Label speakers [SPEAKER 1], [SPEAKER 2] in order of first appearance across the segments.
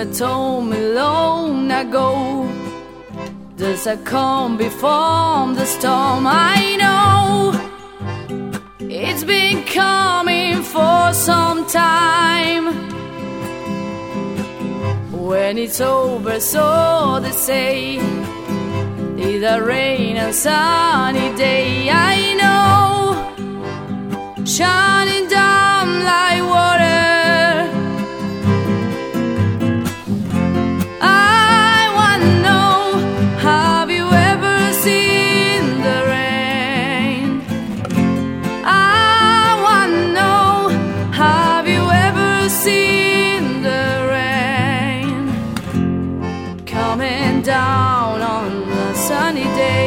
[SPEAKER 1] Somebody told me long ago there's a calm before the storm. I know it's been coming for some time. When it's over, so they say, either rain and sunny day. I know, shining down like water. I wanna know, have you ever seen the rain? I wanna know, have you ever seen the rain coming down on a sunny day?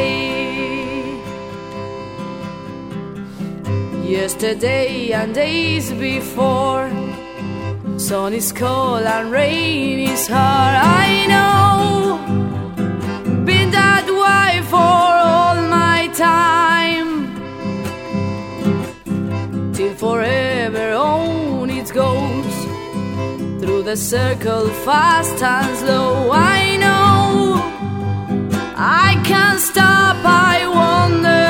[SPEAKER 1] Yesterday and days before, sun is cold and rain is hard. I know, been that way for all my time, till forever on it goes, through the circle fast and slow. I know, I can't stop, I wonder.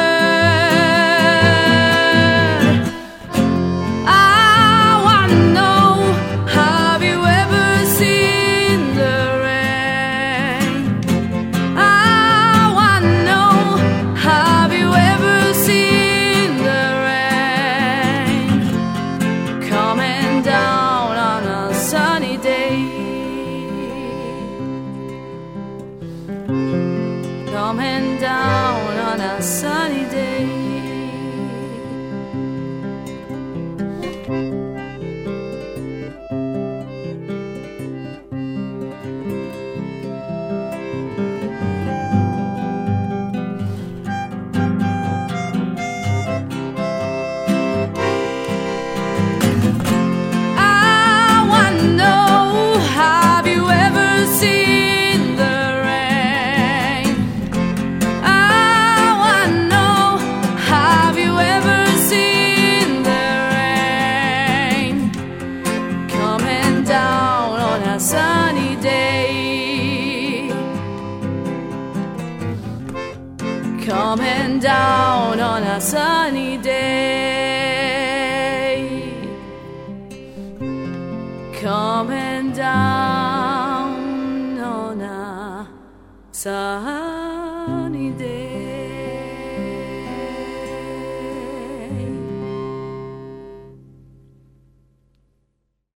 [SPEAKER 1] Coming down on a sunny day. Sunny day, coming down on a sunny day, coming down on a sunny day.